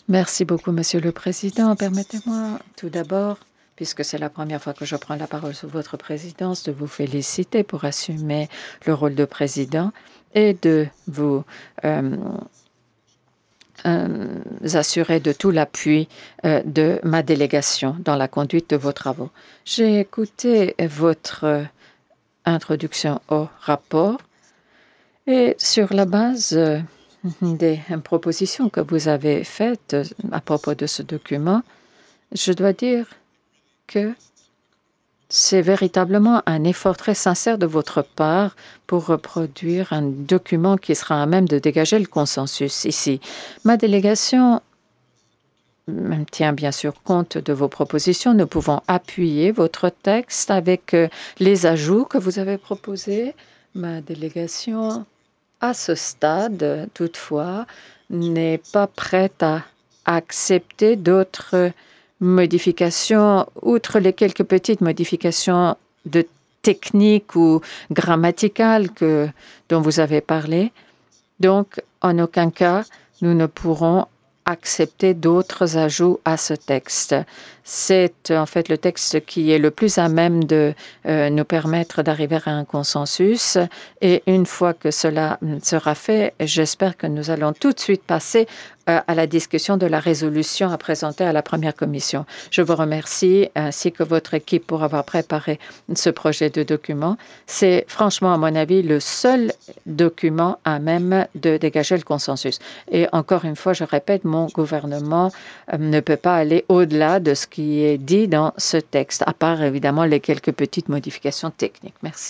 Merci beaucoup, Monsieur le Président. Permettez-moi tout d'abord, puisque c'est la première fois que je prends la parole sous votre présidence, de vous féliciter pour assumer le rôle de président et de vous assurer de tout l'appui de ma délégation dans la conduite de vos travaux. J'ai écouté votre introduction au rapport et sur la base des propositions que vous avez faites à propos de ce document, je dois dire que c'est véritablement un effort très sincère de votre part pour reproduire un document qui sera à même de dégager le consensus ici. Ma délégation tient bien sûr compte de vos propositions. Nous pouvons appuyer votre texte avec les ajouts que vous avez proposés. Ma délégation, à ce stade, toutefois, n'est pas prête à accepter d'autres modifications, outre les quelques petites modifications de technique ou grammaticales dont vous avez parlé. Donc, en aucun cas, nous ne pourrons accepter d'autres ajouts à ce texte. C'est en fait le texte qui est le plus à même de nous permettre d'arriver à un consensus. Et une fois que cela sera fait, j'espère que nous allons tout de suite passer à la discussion de la résolution à présenter à la première commission. Je vous remercie ainsi que votre équipe pour avoir préparé ce projet de document. C'est franchement, à mon avis, le seul document à même de dégager le consensus. Et encore une fois, je répète, mon gouvernement ne peut pas aller au-delà de ce qui est dit dans ce texte, à part évidemment les quelques petites modifications techniques. Merci.